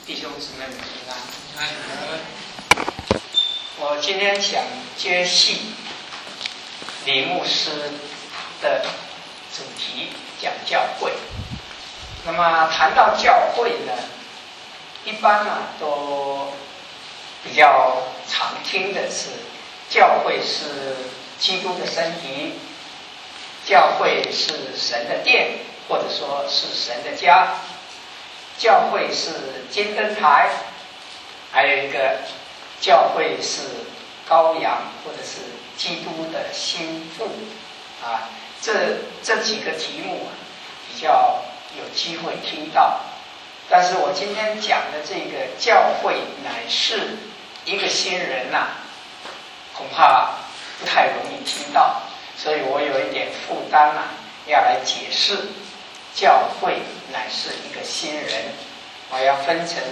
弟兄姊妹们平安。我今天想接续李牧师的主题讲教会。那么谈到教会呢，一般都比较常听的是，教会是基督的身体，教会是神的殿，或者说是神的家。教会是金灯台，还有一个教会是羔羊，或者是基督的心腹啊。这几个题目比较有机会听到。但是我今天讲的这个教会乃是一个新人恐怕不太容易听到，所以我有一点负担要来解释教会乃是一个新人。我要分成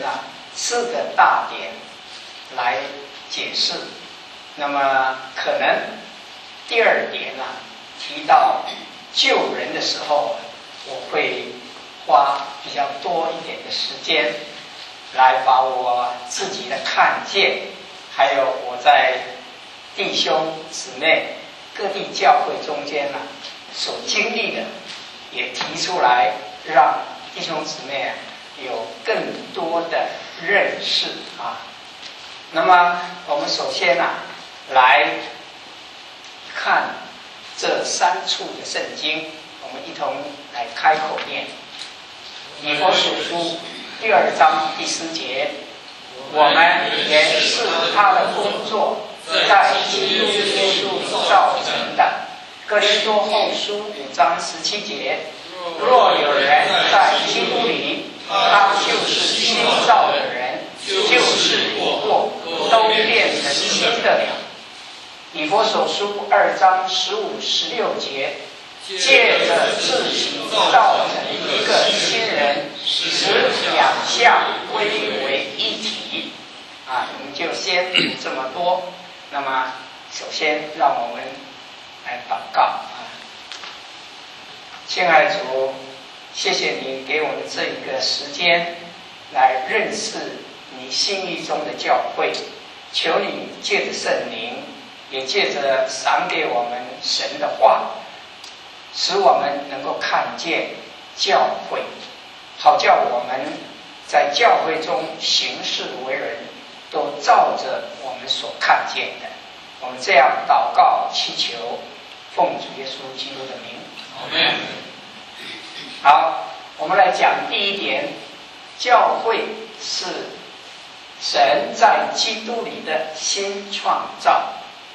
4个大点来解释。那么可能第2点提到救人的时候，我会花比较多一点的时间来把我自己的看见，还有我在弟兄姊妹各地教会中间所经历的也提出来，让弟兄姊妹有更多的认识那么我们首先来看这3处的圣经，我们一同来开口念。以弗所书第2章第4节，我们也是他的工作，在基督耶稣造成的。哥林多后书5章17节，若有人在基督里，他就是新造的人，旧事已过，都变成新的了。以弗所书2章15、16节，借着自己造成一个新人，使两项归为一体我们就先读这么多。那么首先让我们来祷告亲爱的主，谢谢你给我们这一个时间来认识你心意中的教会，求你借着圣灵，也借着赏给我们神的话，使我们能够看见教会，好叫我们在教会中行事为人都照着我们所看见的。我们这样祷告祈求，奉主耶稣基督的名，阿们。好，我们来讲第1点，教会是神在基督里的新创造。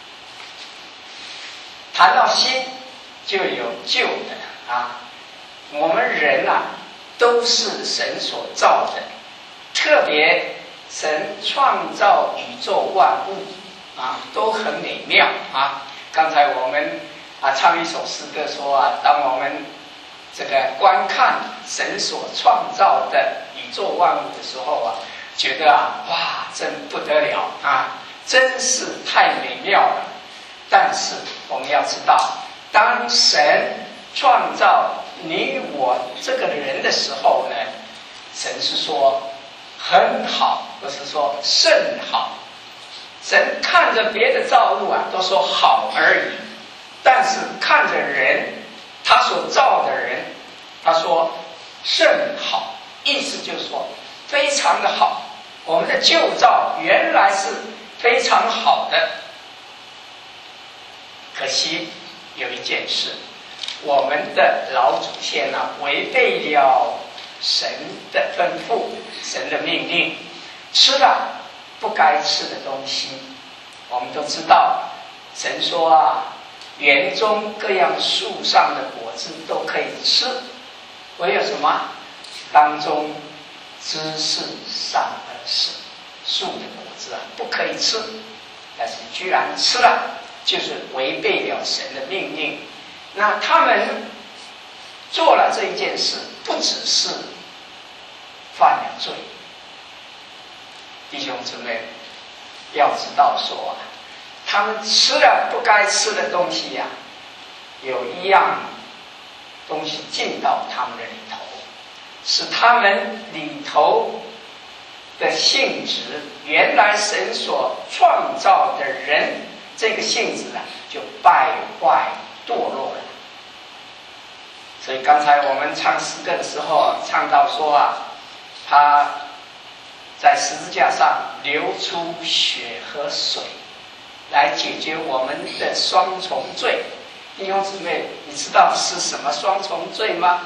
谈到新，就有旧的我们人都是神所造的，特别神创造宇宙万物都很美妙刚才我们唱一首诗歌说当我们这个观看神所创造的宇宙万物的时候觉得哇，真不得了真是太美妙了。但是我们要知道，当神创造你我这个人的时候呢，神是说很好，不是说甚好。神看着别的造物都说好而已，但是看着人，他所造的人，他说甚好，意思就是说非常的好。我们的旧造原来是非常好的，可惜有一件事，我们的老祖先违背了神的吩咐，神的命令，吃了不该吃的东西。我们都知道神说园中各样树上的果子都可以吃，唯有什么当中知识善恶树的果子不可以吃。但是居然吃了，就是违背了神的命令。那他们做了这一件事，不只是犯了罪。弟兄姊妹要知道说他们吃了不该吃的东西有一样东西进到他们的里头，使他们里头的性质，原来神所创造的人这个性质就败坏堕落了。所以刚才我们唱诗歌的时候唱到说他在十字架上流出血和水，来解决我们的双重罪。弟兄姊妹，你知道是什么双重罪吗？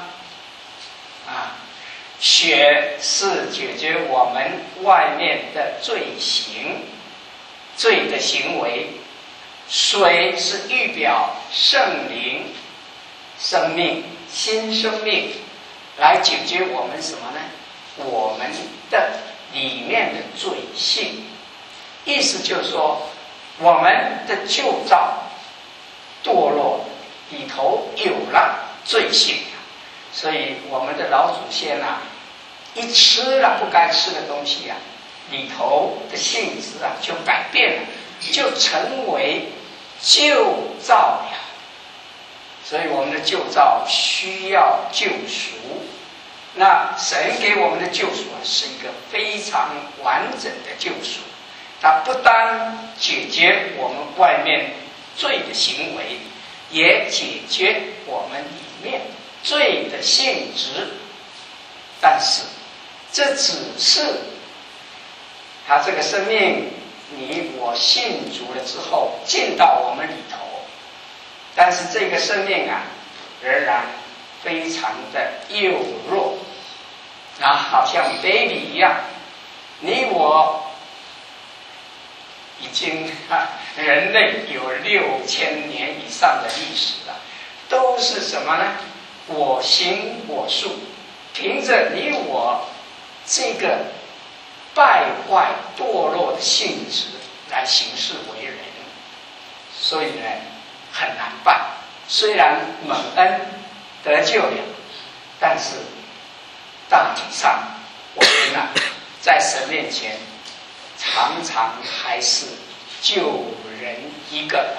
血是解决我们外面的罪行、罪的行为，水是预表圣灵、生命、新生命，来解决我们什么呢？我们的里面的罪性。意思就是说，我们的旧造堕落里头有了罪性，所以我们的老祖先一吃了不该吃的东西里头的性质就改变了，就成为旧造了。所以我们的旧造需要救赎。那神给我们的救赎是一个非常完整的救赎，它不单解决我们外面罪的行为，也解决我们里面罪的性质。但是这只是他这个生命你我信主了之后进到我们里头，但是这个生命仍然非常的幼弱好像 baby 一样。你我已经人类有6000年以上的历史了，都是什么呢？我行我素，凭着你我这个败坏堕落的性质来行事为人，所以呢很难办。虽然蒙恩得救了，但是大体上我们在神面前常常还是救人一个。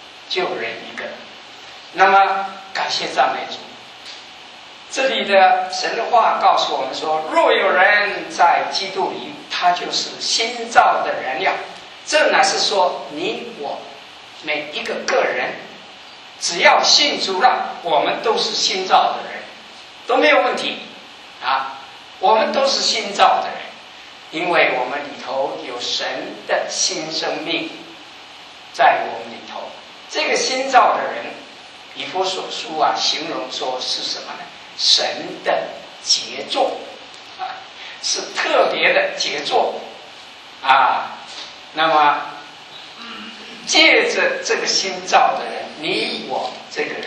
那么感谢赞美主，这里的神的话告诉我们说，若有人在基督里，他就是新造的人了。这乃是说你我每一个个人只要信主了，我们都是新造的人，都没有问题我们都是新造的人，因为我们里头有神的新生命在我们里头。这个新造的人，以弗所书形容说是什么呢？神的杰作是特别的杰作那么借着这个新造的人，你我这个人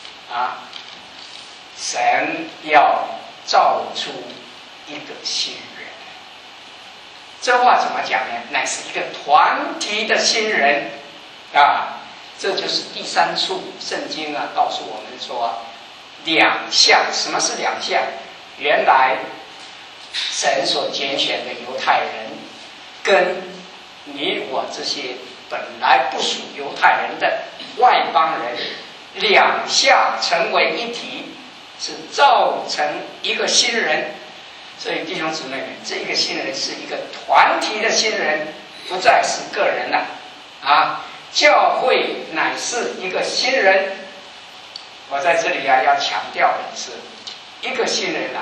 神要造出一个新人。这话怎么讲呢？乃是一个团体的新人这就是第3处圣经告诉我们说两项。什么是两项？原来神所拣选的犹太人跟你我这些本来不属犹太人的外邦人，两项成为一体，是造成一个新人。所以弟兄姊妹们，这个新人是一个团体的新人，不再是个人了教会乃是一个新人。我在这里要强调的是，一个新人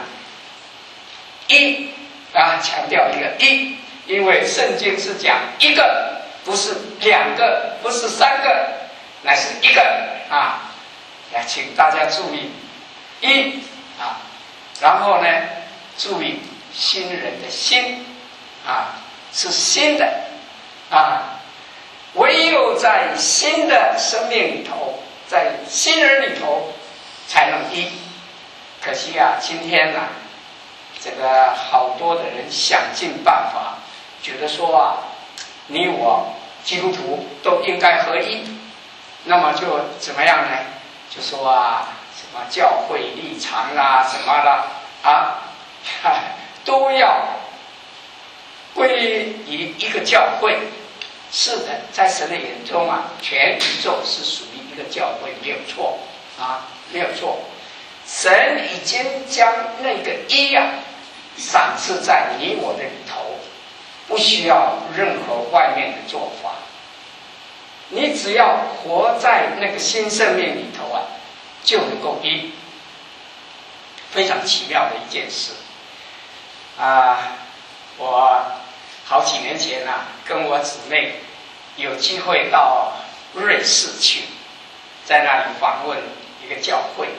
强调一个一，因为圣经是讲一个，不是2个，不是3个，乃是一个请大家注意一然后呢注意新人的新是新的唯有在新的生命里头，在新人里头才能一。可惜今天这个好多的人想尽办法，觉得说你我基督徒都应该合一，那么就怎么样呢？就说什么教会立场什么啦都要归于一个教会。是的，在神的眼中全宇宙是属于一个教会，没有错没有错。神已经将那个一赏赐在你我的里头， 不需要任何外面的做法，你只要活在那个新生命里头啊，就能够一，非常奇妙的一件事我好几年前跟我姊妹有机会到瑞士去，在那里访问一个教会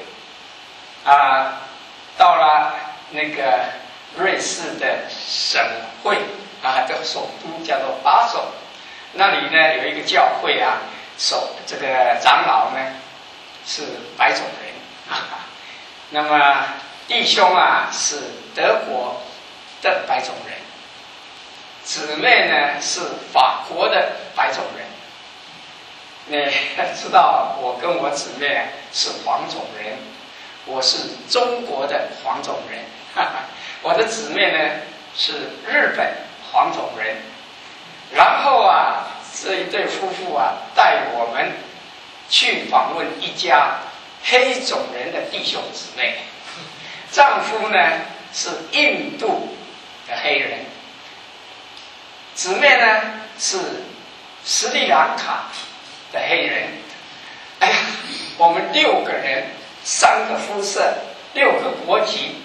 到了那个瑞士的省会的首都叫做巴塞，那里呢有一个教会这个长老呢是白种人那么弟兄是德国的白种人，姊妹呢是法国的白种人。你知道我跟我姊妹是黄种人，我是中国的黄种人，我的姊妹呢是日本黄种人。然后这一对夫妇带我们去访问一家黑种人的弟兄姊妹，丈夫呢是印度的黑人，姊妹呢是斯里兰卡的黑人。哎呀，我们6个人，3个肤色，6个国籍，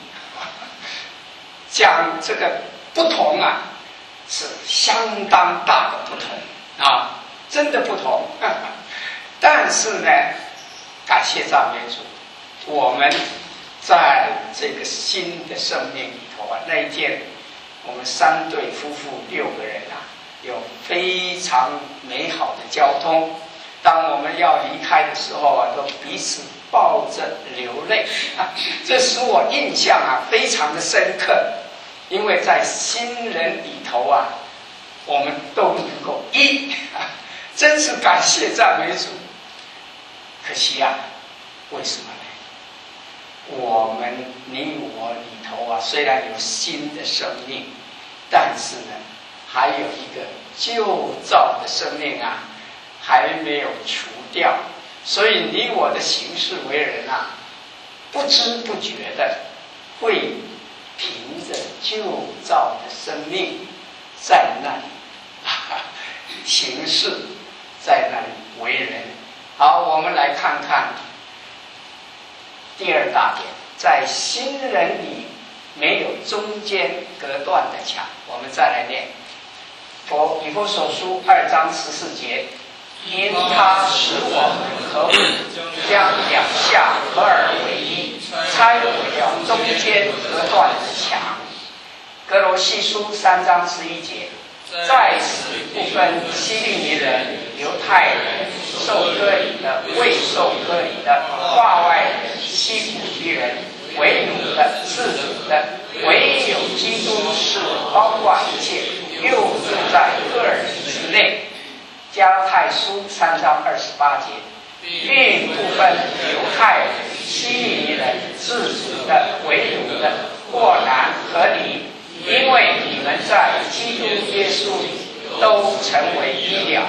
讲这个不同是相当大的不同真的不同。但是呢，感谢赞美主，我们在这个新的生命里头那一天，我们3对夫妇6个人有非常美好的交通。当我们要离开的时候都彼此抱着流泪这使我印象非常的深刻。因为在新人里头我们都能够一，真是感谢赞美主。可惜为什么呢？我们你我里头虽然有新的生命，但是呢还有一个旧造的生命还没有除掉，所以你我的行事为人不知不觉的会凭着旧造的生命在那里行事，在那里为人。好，我们来看看第2大点，在新人里没有中间隔断的墙。我们再来念以弗所书2章14节，因他使我们和将两下合而为一，拆毁了中间隔断的墙。哥罗西书3章11节，在此不分希利尼人、犹太人、受割礼的、未受割礼的、化外人、希古提人、为奴的、自主的，唯有基督是包括一切，又住在个人之内。加拉太书3章28节，并不分犹太人、希利尼人、自主的、为奴的，或男和女，因为你们在基督耶稣里都成为一了。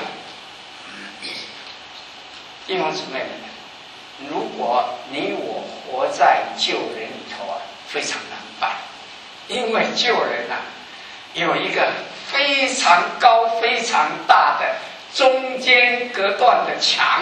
弟兄姊妹们，如果你我活在旧人里头非常难办，因为旧人有一个非常高非常大的中间隔断的墙。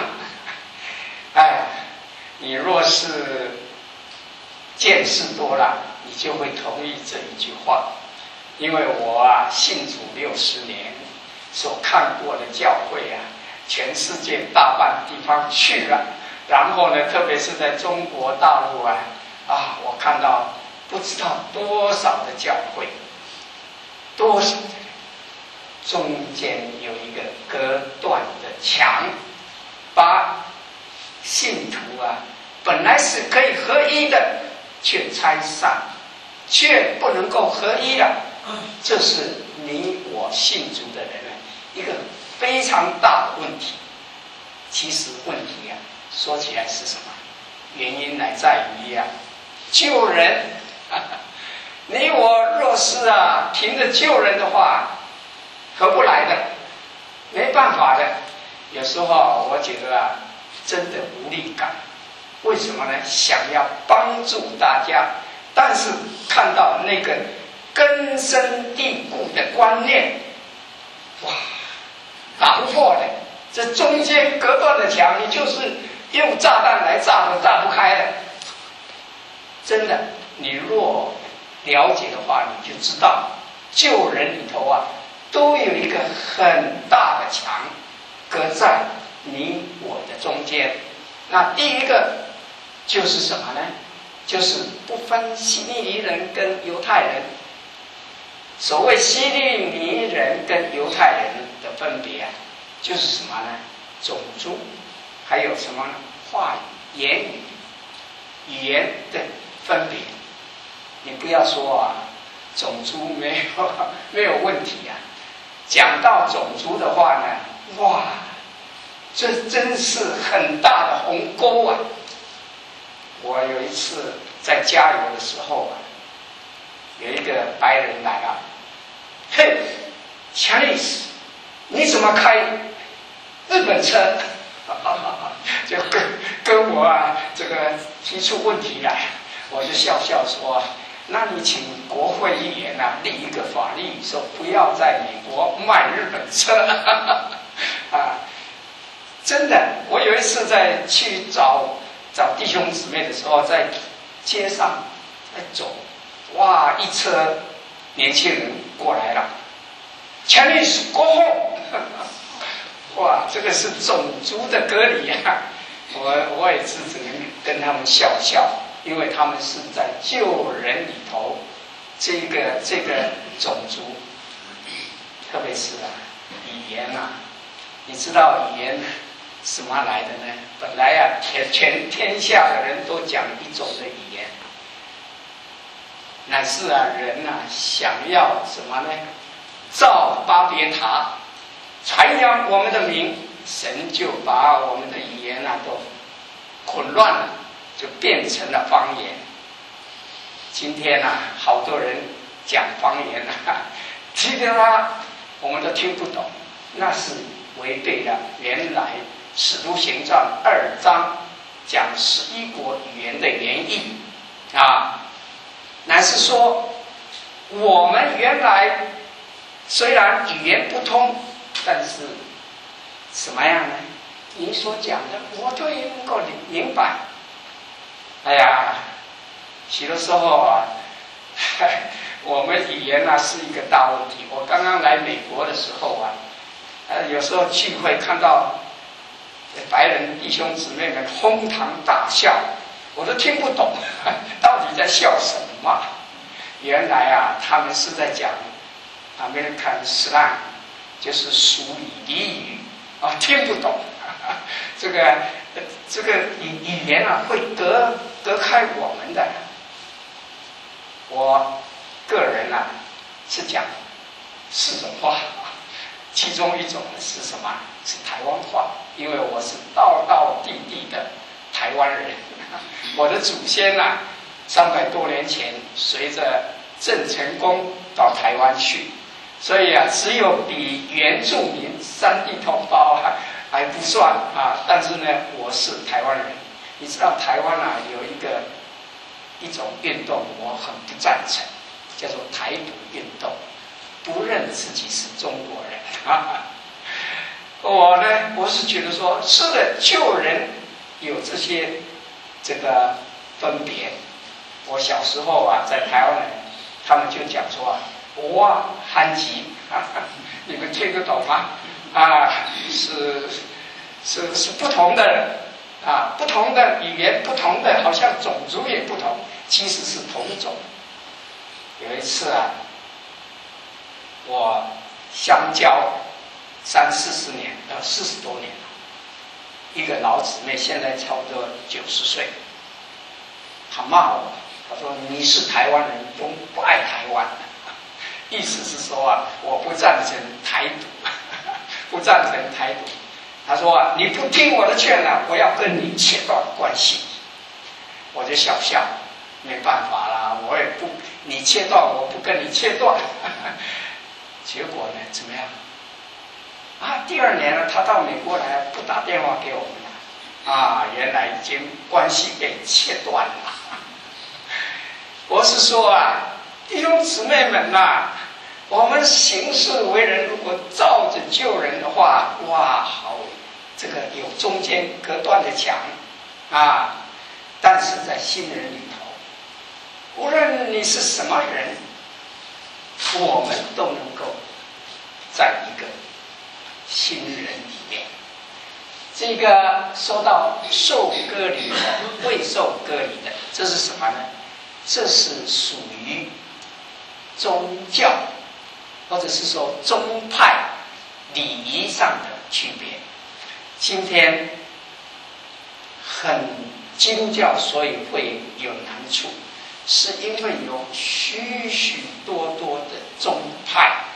你若是见识多了，你就会同意这一句话。因为我信主60年，所看过的教会全世界大半地方去了，然后呢，特别是在中国大陆我看到不知道多少的教会，多少中间有一个隔断的墙，把信徒本来是可以合一的，却拆散，却不能够合一了。这是你我信主的人一个非常大的问题。其实问题说起来是什么？原因来在于救人。你我若是凭着救人的话，合不来的，没办法的。有时候我觉得真的无力感。为什么呢？想要帮助大家，但是看到那个根深蒂固的观念，哇，打不破的。这中间隔断的墙，你就是用炸弹来炸都炸不开的。真的，你若了解的话，你就知道，救人里头啊，都有一个很大的墙，隔在你我的中间。那第一个就是什么呢？就是不分希利尼人跟犹太人。所谓希利尼人跟犹太人的分别啊，就是什么呢？种族，还有什么呢？话语、言语、语言的分别。你不要说啊，种族没有问题啊。讲到种族的话呢，哇，这真是很大的鸿沟啊！我有一次在加油的时候啊，有一个白人来了，嘿 ，Chinese， 你怎么开日本车？就跟我啊这个提出问题来，我就笑笑说，那你请国会议员啊立一个法律，说不要在美国卖日本车。啊，真的，我有一次去找弟兄姊妹的时候，在街上在走，哇，一车年轻人过来了 ，Chinese go home。哇，这个是种族的隔离啊！我也是只能跟他们笑笑，因为他们是在救人里头，这个种族，特别是啊语言啊，你知道语言什么来的呢？本来啊全天下的人都讲一种的语言，乃是啊人啊想要什么呢？造巴别塔。传扬我们的名，神就把我们的语言啊都混乱了，就变成了方言。今天啊，好多人讲方言啊，听着啊，我们都听不懂，那是违背了原来《使徒行传》2章讲11国语言的原意啊，乃是说我们原来虽然语言不通。但是什么样呢？你所讲的我都能够明白。哎呀，许多时候啊，我们语言啊是一个大问题。我刚刚来美国的时候啊，有时候聚会看到白人弟兄姊妹们哄堂大笑，我都听不懂到底在笑什么。原来啊，他们是在讲American slang。就是俗语俚语啊，听不懂。这个语言啊，会隔开我们的。我个人啊是讲4种话，其中一种是什么？是台湾话，因为我是道道地地的台湾人。我的祖先啊，300多年前随着郑成功到台湾去。所以啊，只有比原住民山地同胞啊还不算啊，但是呢，我是台湾人。你知道台湾啊有一种运动，我很不赞成，叫做台独运动，不认自己是中国人啊。我呢，我是觉得说，是的，救人有这个分别。我小时候啊，在台湾人，他们就讲说啊。哇，韩籍，你们听得懂吗？啊，是不同的啊，不同的语言，不同的，好像种族也不同，其实是同种。有一次啊，我相交30-40年，40多年了，一个老姊妹，现在差不多90岁，她骂我，她说你是台湾人，不爱台湾。意思是说啊，我不赞成台独，不赞成台独。他说啊，你不听我的劝啊，我要跟你切断关系。我就笑笑，没办法啦，我也不你切断，我不跟你切断。结果呢，怎么样？啊，第2年呢，他到美国来，不打电话给我们了。啊，原来已经关系被切断了。我是说啊。弟兄姊妹们呐，我们行事为人如果照着旧人的话，哇，好，这个有中间隔断的墙啊。但是在新人里头，无论你是什么人，我们都能够在一个新人里面。这个说到受割礼的、未受割礼的，这是什么呢？这是属于宗教，或者是说宗派礼仪上的区别。今天基督教所以会有难处，是因为有许许多多的宗派，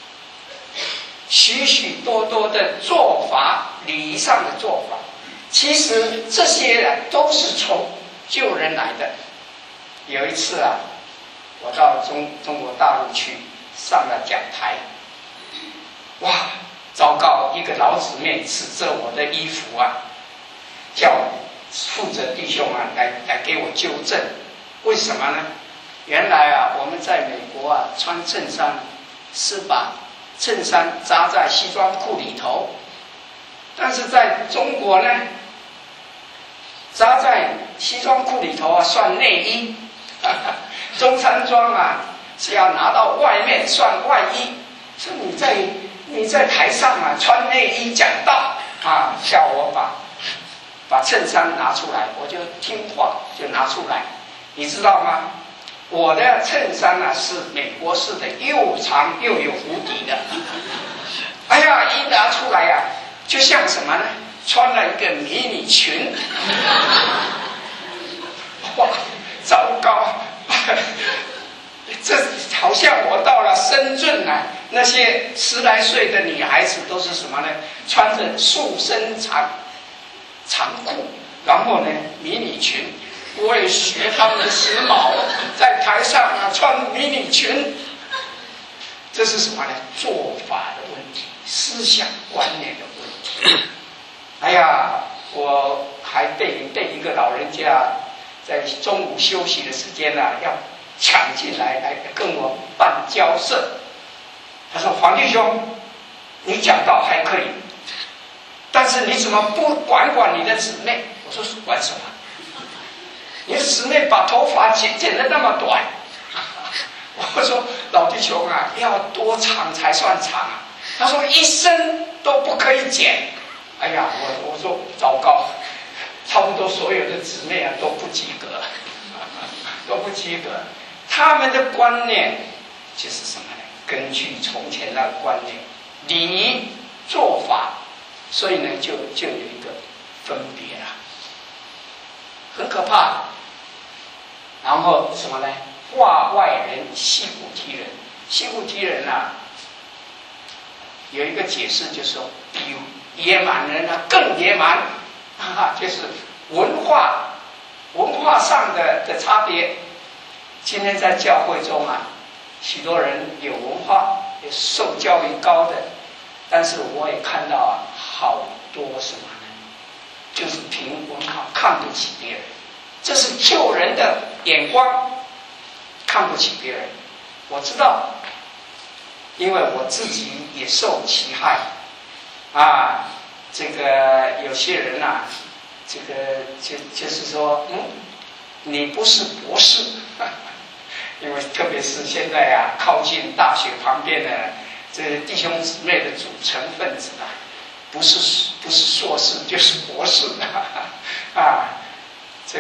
许许多多的做法，礼仪上的做法，其实这些都是从旧人来的。有一次啊，我到中国大陆去上了讲台，哇，糟糕！一个老姊妹指着我的衣服啊，叫负责弟兄啊来给我纠正。为什么呢？原来啊，我们在美国啊穿衬衫是把衬衫扎在西装裤里头，但是在中国呢，扎在西装裤里头啊算内衣，中山装啊是要拿到外面算外衣。说你在台上啊穿内衣讲道啊，叫我把衬衫拿出来，我就听话就拿出来。你知道吗？我的衬衫啊是美国式的，又长又有弧底的。哎呀，一拿出来啊，就像什么呢？穿了一个迷你裙。哇，糟糕！这好像我到了深圳啊，那些10来岁的女孩子都是什么呢？穿着束身长裤，然后呢迷你裙。我也学他们时髦，在台上啊穿迷你裙。这是什么呢？做法的问题，思想观念的问题。哎呀，我还被一个老人家在中午休息的时间啊，要抢进来跟我办交涉。他说：“黄弟兄，你讲道还可以，但是你怎么不管你的姊妹？”我说：“管什么？你的姊妹把头发剪得那么短。”我说：“老弟兄啊，要多长才算长啊？”他说：“一生都不可以剪。”哎呀，我说糟糕，差不多所有的姊妹啊都不及格，都不及格。他们的观念就是什么呢？根据从前的观念、礼仪做法，所以呢就有一个分别了，很可怕。然后什么呢？化外人，戏骨踢人。戏骨踢人啊，有一个解释，就是说比野蛮人啊更野蛮就是文化上的差别。今天在教会中啊，许多人有文化，有受教育高的，但是我也看到啊，好多什么呢？就是凭文化看不起别人，这是旧人的眼光，看不起别人。我知道，因为我自己也受其害啊。这个有些人啊，这个就是说，你不是博士。因为特别是现在啊，靠近大学旁边的这弟兄姊妹的组成分子啊，不是硕士就是博士啊，这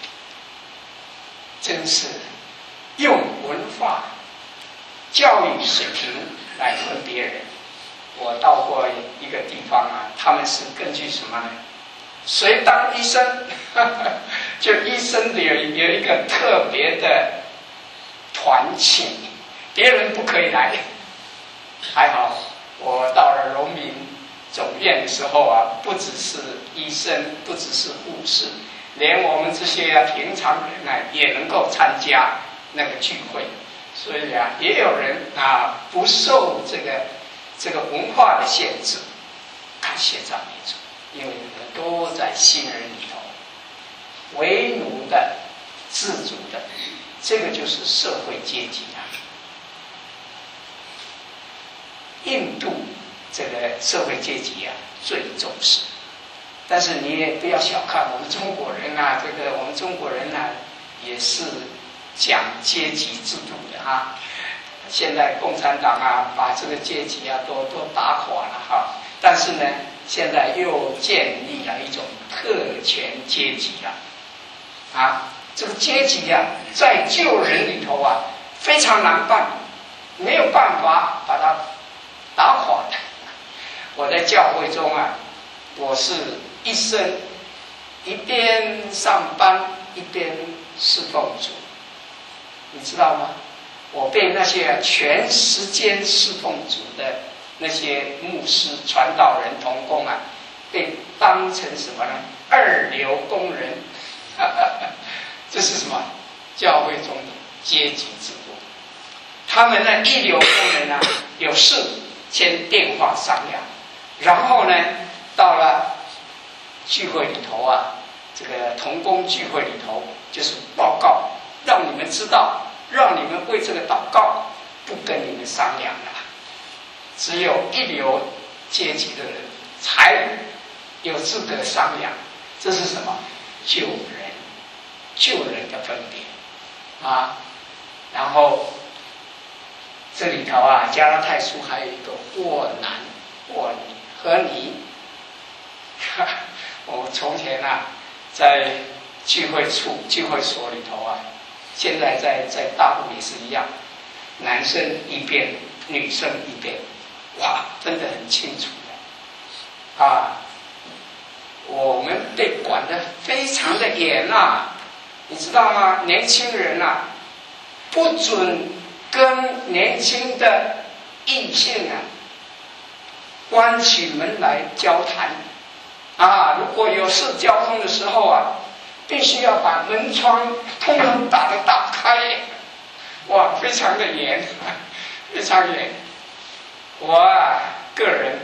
真是用文化教育水平来分别人。我到过一个地方啊，他们是根据什么呢？谁当医生？就医生的有一个特别的团请，别人不可以来。还好我到了荣民总院的时候啊，不只是医生，不只是护士，连我们这些平常人啊也能够参加那个聚会。所以啊，也有人啊不受这个文化的限制，感谢赞美主，因为你们都在新人里头，为奴的、自主的。这个就是社会阶级啊。 印度这个社会阶级啊最重视。但是你也不要小看我们中国人啊，我们中国人啊也是讲阶级制度的啊。现在共产党啊把这个阶级啊都打垮了哈，但是呢现在又建立了一种特权阶级啊，这个阶级啊在救人里头啊非常难办，没有办法把它打垮的。我在教会中啊，我是一生一边上班一边侍奉主，你知道吗？我被那些全时间侍奉主的那些牧师、传道人、同工啊，被当成什么呢？二流工人。这是什么？教会中的阶级制度。他们呢，一流工人呢，有事先电话商量，然后呢，到了聚会里头啊，这个同工聚会里头，就是报告，让你们知道，让你们为这个祷告，不跟你们商量了。只有一流阶级的人才有资格商量。这是什么？救人的分别啊。然后这里头啊，加拉太书还有一个或男或女和你。我从前啊，在聚会所里头啊，现在在大陆也是一样，男生一边，女生一边，哇，分得很清楚的啊。我们被管得非常的严啊，你知道吗？年轻人啊，不准跟年轻的异性啊关起门来交谈啊。如果有事交通的时候啊，必须要把门窗通通打开。哇，非常的严，非常严。我个人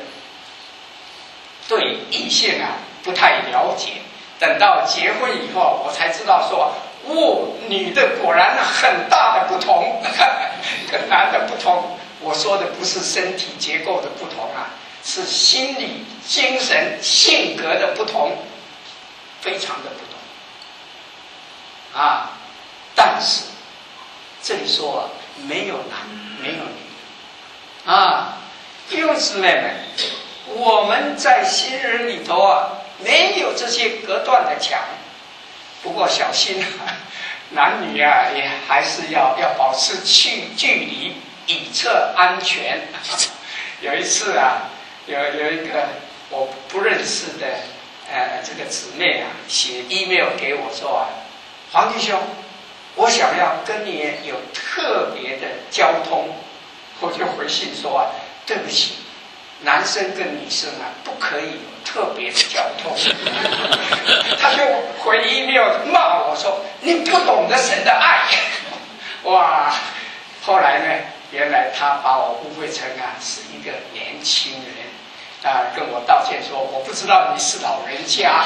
对异性啊不太了解，等到结婚以后，我才知道说，女的果然很大的不同，跟男的不同。我说的不是身体结构的不同啊，是心理、精神、性格的不同，非常的不同啊。但是这里说啊，没有男没有女啊，弟兄姊妹们，我们在新人里头啊，没有这些隔断的墙。不过小心男女啊，也还是要保持距离，以测安全。有一次啊，有一个我不认识的这个姊妹啊，写 email 给我说啊，黄弟兄，我想要跟你有特别的交通。我就回信说啊，对不起，男生跟女生啊不可以有特别的交通。他就回 email 骂我说，你不懂得神的爱。哇，后来呢，原来他把我误会成啊是一个年轻人啊，跟我道歉说，我不知道你是老人家。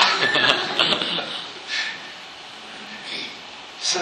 是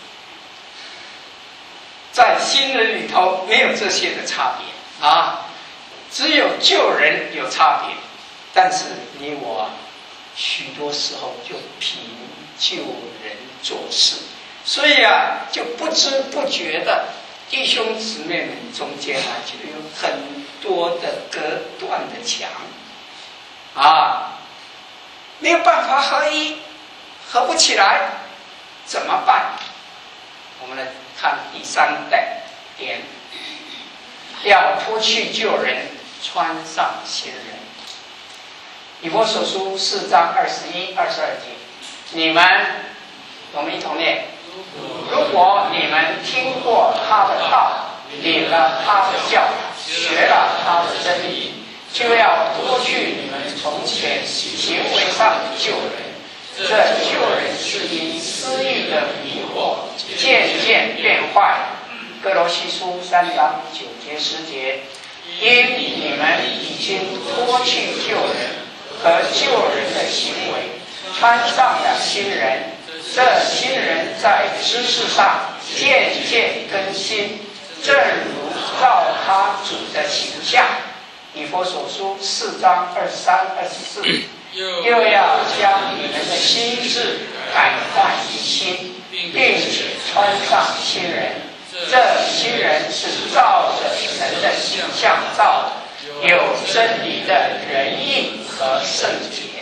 在新人里头没有这些的差别啊，只有救人有差别。但是你我许多时候就凭救人做事，所以啊，就不知不觉的弟兄姊妹们中间啊，就有很多的隔断的墙啊，没有办法合一，合不起来，怎么办？我们来看第3点，要脱去旧人，穿上新人。以弗所书4章21、22节，你们，我们一同念：如果你们听过他的道，领了他的教，学了他的真理，就要脱去你们从前行为上的旧人。这旧人是因私欲的迷惑，渐渐变坏。哥罗西书3章9节10节，因你们已经脱去旧人和旧人的行为，穿上了新人。这新人在知识上渐渐更新，正如照他主的形象。以弗所书4章23、24，又要将你们的心志改换一新，并且穿上新人。这新人是照着神的形象造的，有真理的仁义和圣洁。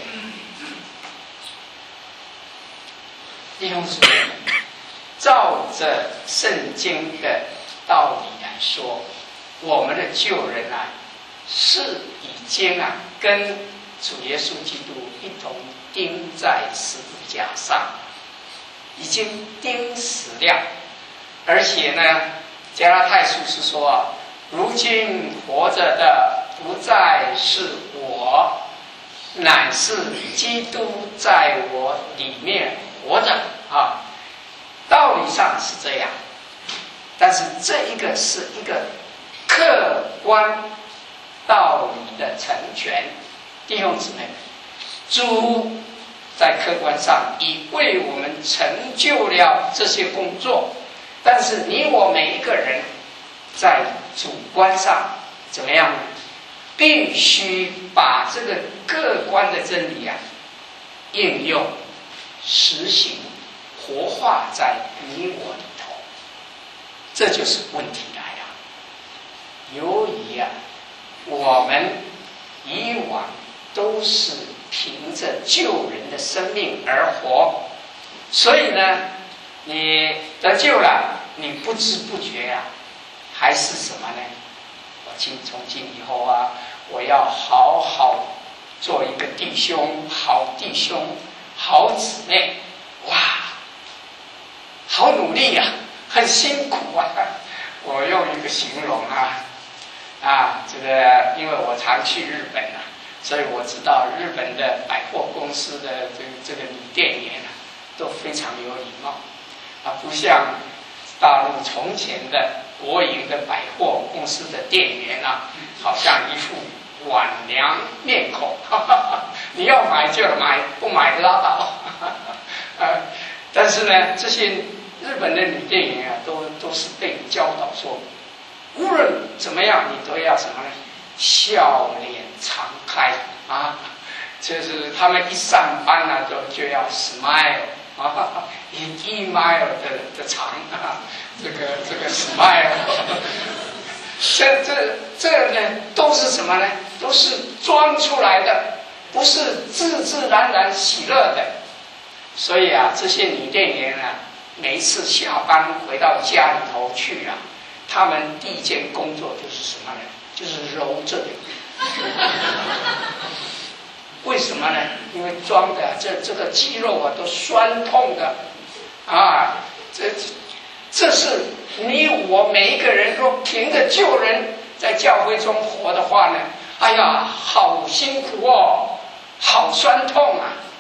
弟兄姊妹，照着圣经的道理来说，我们的救人啊，是已经跟主耶稣基督一同钉在十字架上，已经钉死了。而且呢，加拉太书是说，如今活着的不再是我，乃是基督在我里面活着啊。道理上是这样，但是这一个是一个客观道理的成全。弟兄姊妹，主在客观上已为我们成就了这些工作，但是你我每一个人在主观上怎么样呢？必须把这个客观的真理应用、实行、活化在你我里头，这就是问题来了。由于我们以往都是凭着救人的生命而活，所以呢，你得救了，你不知不觉还是什么呢？我从今以后我要好好做一个弟兄，好弟兄，好姊妹，哇，好努力很辛苦我用一个形容这个因为我常去日本所以我知道日本的百货公司的这个女店员都非常有礼貌不像大陆从前的国营的百货公司的店员好像一副晚娘面孔你要买就买，不买拉倒但是呢，这些日本的女店员都是被教导说，无论怎么样，你都要什么呢？笑脸常开就是他们一上班就要 smile email 的长这个 smile 这呢都是什么呢？都是装出来的，不是自自然然喜乐的。所以这些女店员每一次下班回到家里头去他们第一件工作就是什么呢？就是揉这里为什么呢？因为装的这个肌肉都酸痛的这是你我每一个人若凭着救人在教会中活的话呢，哎呀，好辛苦好酸痛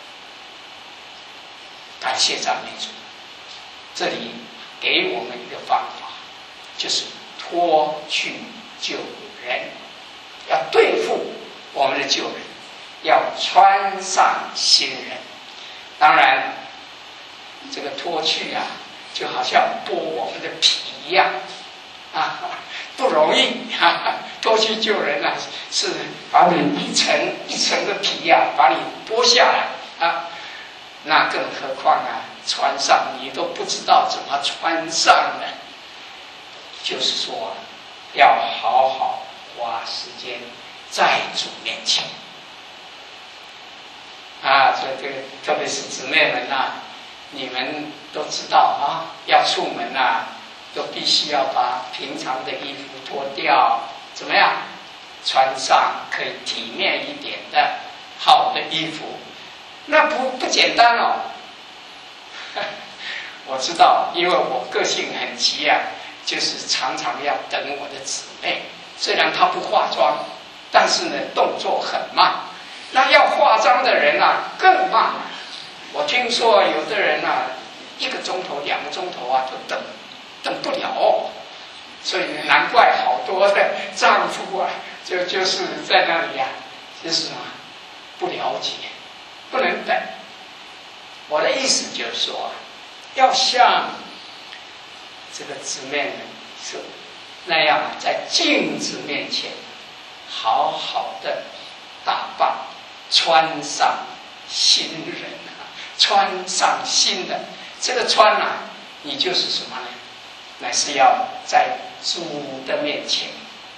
感谢赞美主，这里给我们一个方法，就是脱去旧人，要对付我们的旧人，要穿上新人。当然这个脱去就好像剥我们的皮一样不容易脱去旧人是把你一层一层的皮把你剥下来那更何况穿上你都不知道怎么穿上的。就是说要好好花时间在主面前这个特别是姊妹们你们都知道要出门都必须要把平常的衣服脱掉，怎么样穿上可以体面一点的好的衣服，那不简单我知道，因为我个性很急就是常常要等我的姊妹，虽然她不化妆，但是呢动作很慢。那要化妆的人更慢我听说有的人1个钟头、2个钟头都等不了所以难怪好多的丈夫就是在那里就是不了解，不能等。我的意思就是说要像这个姊妹们是那样在镜子面前好好的打扮，穿上新人穿上新的。这个穿你就是什么呢？乃是要在主的面前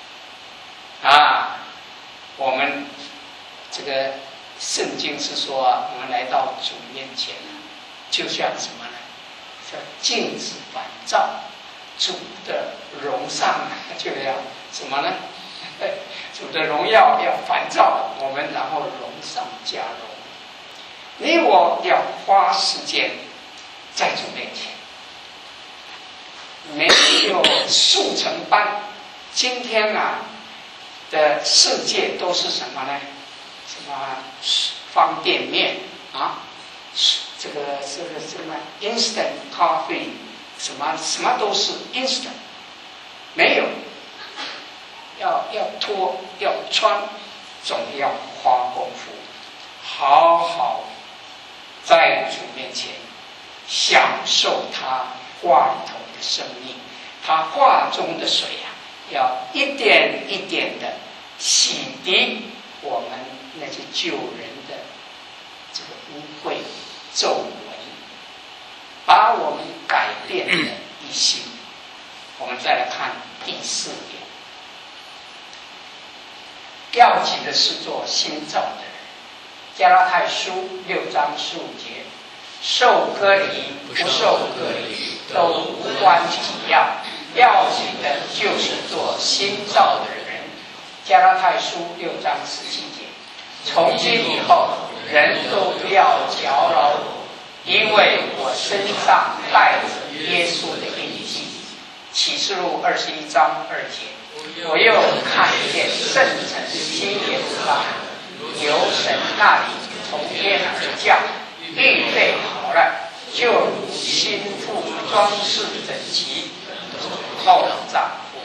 我们这个圣经是说，我们来到主面前就像什么呢？像镜子反照，主的荣上就要什么呢？主的荣耀要反照我们，然后荣上加荣。你我要花时间在主面前，没有速成班。今天的世界都是什么呢？什么方便面这个什么 instant coffee， 什么都是 instant， 没有。要脱要穿，总要花功夫，好好在主面前享受他话里头的生命，他话中的水要一点一点的洗涤我们那些救人的这个污秽皱纹，把我们改变的一心。我们再来看第4点，要紧的是做新造的人。加拉太书6章15节，受割礼不受割礼都无关紧要，要紧的就是做新造的人。加拉太书6章17节，从今以后人都不要搅扰我，因为我身上带着耶稣的印记。启示录21章2节，我又看见圣城新耶路撒冷由神那里从天而降，预备好了，就如新妇装饰整齐后丈夫。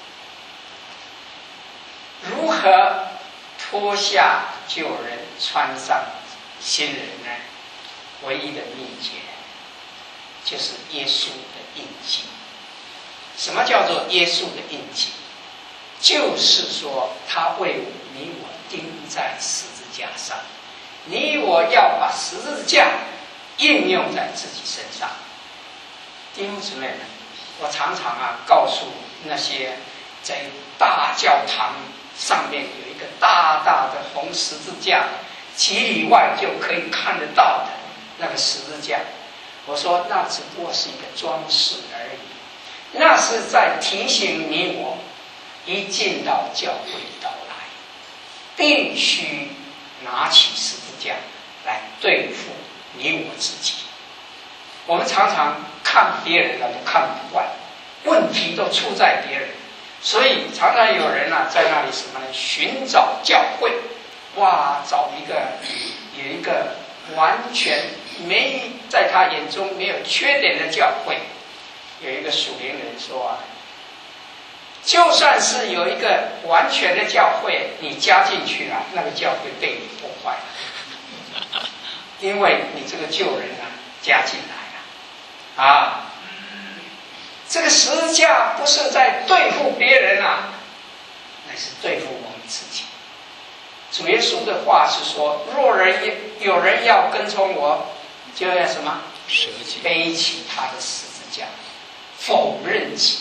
如何脱下旧人穿上新人呢？唯一的秘诀就是耶稣的印记。什么叫做耶稣的印记？就是说他为你我钉在十字架上，你我要把十字架应用在自己身上。弟兄姊妹们，我常常告诉那些在大教堂上面有一个大大的红十字架，几里外就可以看得到的那个十字架，我说那只不过是一个装饰而已，那是在提醒你我一进到教会里头来，必须拿起十字架来对付你我自己。我们常常看别人都看不惯，问题都出在别人，所以常常有人在那里什么呢？寻找教会，找有一个完全没在他眼中没有缺点的教会。有一个属灵人说就算是有一个完全的教会，你加进去了，那个教会被你破坏了，因为你这个旧人加进来了这个十字架不是在对付别人那是对付我们自己。主耶稣的话是说，若有人要跟从我，就要什么？背起他的十字架，否认己，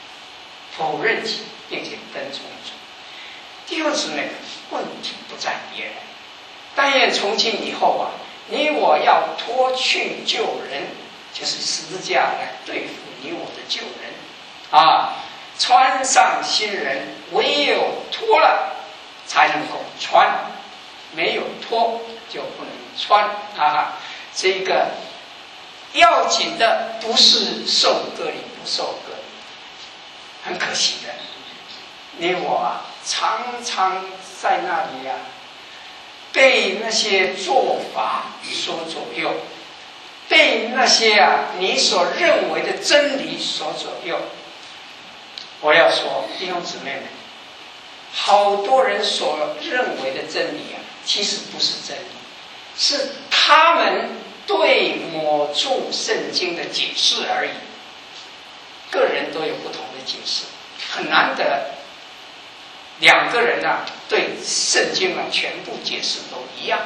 并且跟从主。弟兄姊妹，问题不在别人，但愿从今以后你我要脱去旧人，就是十字架来对付你我的旧人穿上新人。唯有脱了才能够穿，没有脱就不能穿这个要紧的不是受割礼不受割礼。很可惜的，你我常常在那里被那些做法所左右，被那些你所认为的真理所左右。我要说，弟兄姊妹们，好多人所认为的真理其实不是真理，是他们对某处圣经的解释而已。个人都有不同的解释， 很难得，两个人啊对圣经啊全部解释都一样，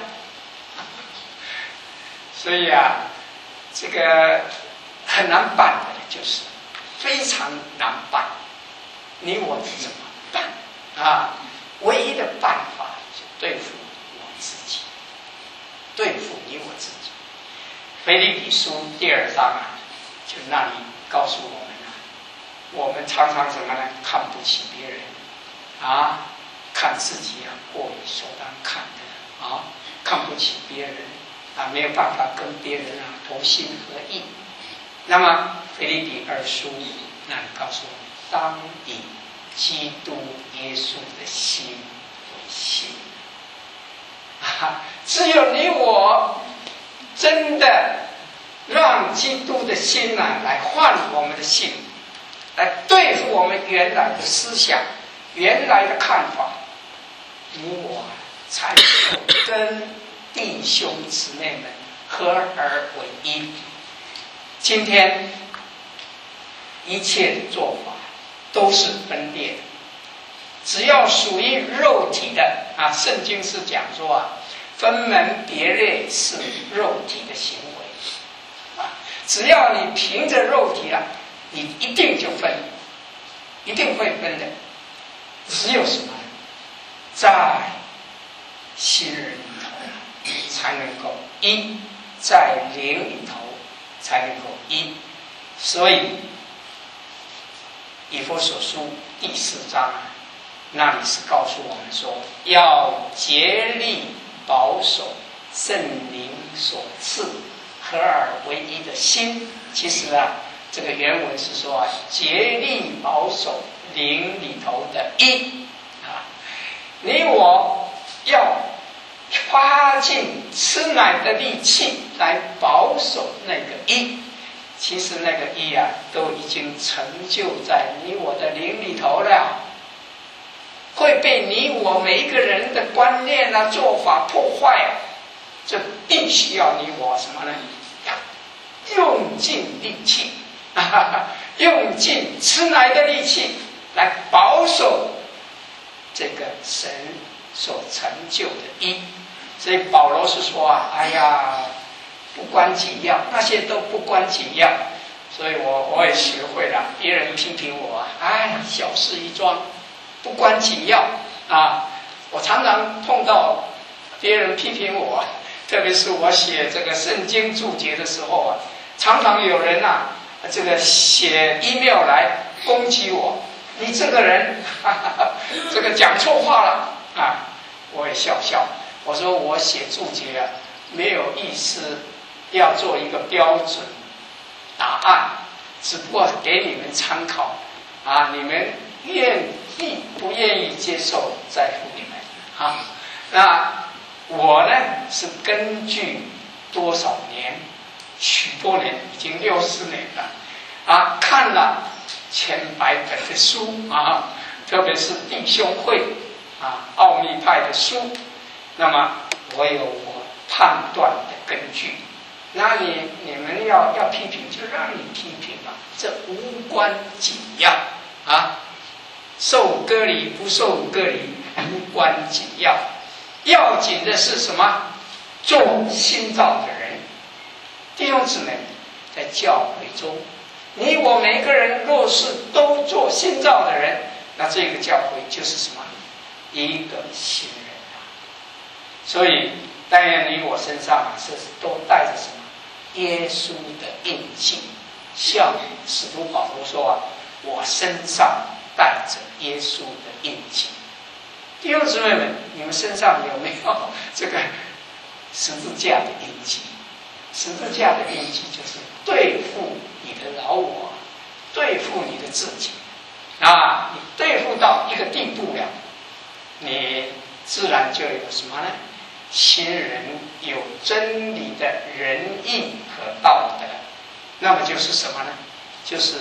所以啊，这个很难办的，就是非常难办。你我怎么办啊？唯一的办法就对付我自己，对付你我自己。腓立比书第2章啊，就那里告诉我们啊，我们常常怎么呢？看不起别人啊，看自己啊过于所当看的啊，看不起别人啊，没有办法跟别人啊同心合意。那么腓立比2书那里告诉我们，当以基督耶稣的心为心啊，只有你我真的让基督的心啊来换我们的心，来对付我们原来的思想、原来的看法，你我才能跟弟兄姊妹们合而为一。今天一切的做法都是分裂的，只要属于肉体的啊，圣经是讲说啊，分门别类是肉体的行为啊，只要你凭着肉体了，你一定就分，一定会分的。只有什么呢？在心人里头才能够一，在灵里头才能够一。所以以弗所书第4章那里是告诉我们说，要竭力保守圣灵所赐合而为一的心。其实啊，这个原文是说啊，竭力保守灵里头的一啊，你我要花尽吃奶的力气来保守那个一。其实那个一啊，都已经成就在你我的灵里头了，会被你我每一个人的观念啊、做法破坏，这必须要你我什么呢？用尽力气，用尽吃奶的力气来保守这个神所成就的一。所以保罗是说啊，哎呀，不关紧要，那些都不关紧要。所以我也学会了，别人批评我啊，哎，小事一桩，不关紧要啊。我常常碰到别人批评我，特别是我写这个圣经注解的时候啊，常常有人啊，这个写 email 来攻击我，你这个人这个讲错话了啊。我也笑笑，我说我写注解啊，没有意思要做一个标准答案，只不过给你们参考啊，你们愿意不愿意接受在乎你们啊。那我呢是根据多少年，许多年，已经60年了啊，看了千百本的书啊，特别是弟兄会啊、奥秘派的书，那么我有我判断的根据。那你们要批评就让你批评吧，这无关紧要啊，受割礼不受割礼无关紧要，要紧的是什么？做新造的人。弟兄姊妹，在教会中，你我每个人若是都做新造的人，那这个教会就是什么？一个新人啊。所以但愿你我身上是都带着什么？耶稣的印记，像使徒保罗说啊，我身上带着耶稣的印记。弟兄姊妹们，你们身上有没有这个十字架的印记？十字架的印记就是对付你的老我，对付你的自己啊！你对付到一个地步了，你自然就有什么呢？新人有真理的仁义和道德，那么就是什么呢？就是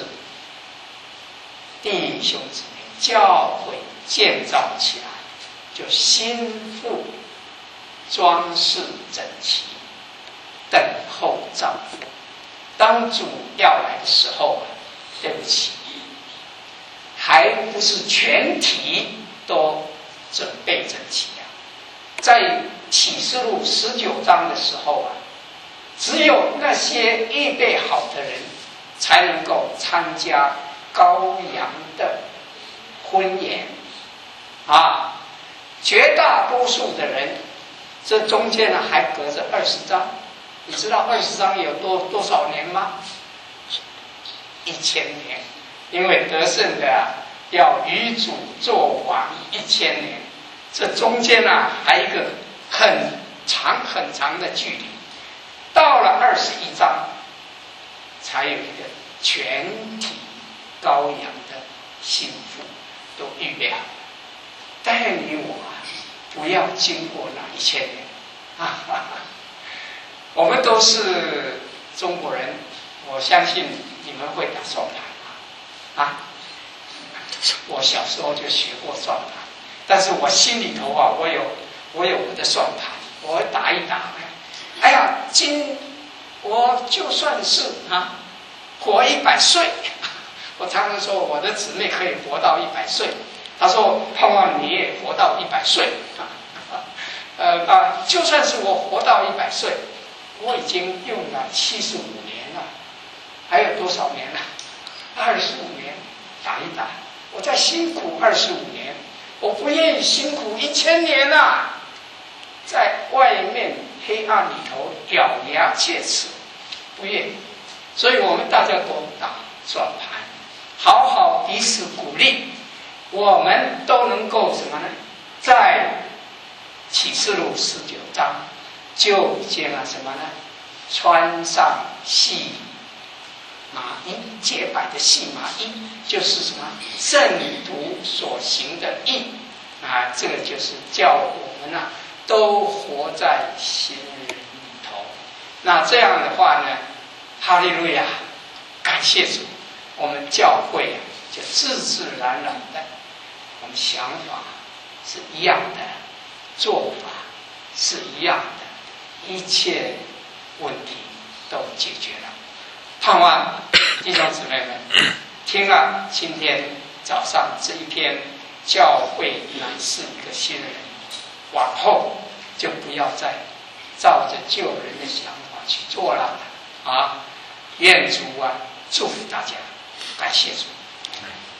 弟兄姊妹教会建造起来，就心腹装饰整齐，等候丈夫。当主要来的时候，对不起， 还不是全体都准备整齐啊。在启示录19章的时候啊，只有那些预备好的人才能够参加羔羊的婚宴啊。绝大多数的人，这中间呢还隔着20章。你知道20章有多少年吗？1000年。因为得胜的要与主作王1000年，这中间还有一个很长很长的距离。到了21章，才有一个全体羔羊的心腹都预备好了。但你我不要经过那1000年我们都是中国人，我相信你们会打算盘我小时候就学过算盘，但是我心里头我有我的算盘，我打一打。哎呀，我就算是活100岁，我常常说我的姊妹可以活到100岁，他说盼望你也活到100岁就算是我活到100岁，我已经用了75年了，还有多少年了？25年，打一打，我再辛苦25年，我不愿意辛苦1000年在外面黑暗里头咬牙切齿，不愿意。所以我们大家都打算盘，好好彼此鼓励，我们都能够什么呢？在启示录19章就已经什么呢？穿上细麻衣，洁白的细麻衣，就是什么？圣徒所行的义这个就是叫我们都活在新人里头。那这样的话呢，哈利路亚，感谢主，我们教会就自自然然的，我们想法是一样的，做法是一样的，一切问题都解决了。盼望弟兄姊妹们听了今天早上这一篇教会乃是一个新人，往后就不要再照着旧人的想法去做了愿主祝福大家，感谢主。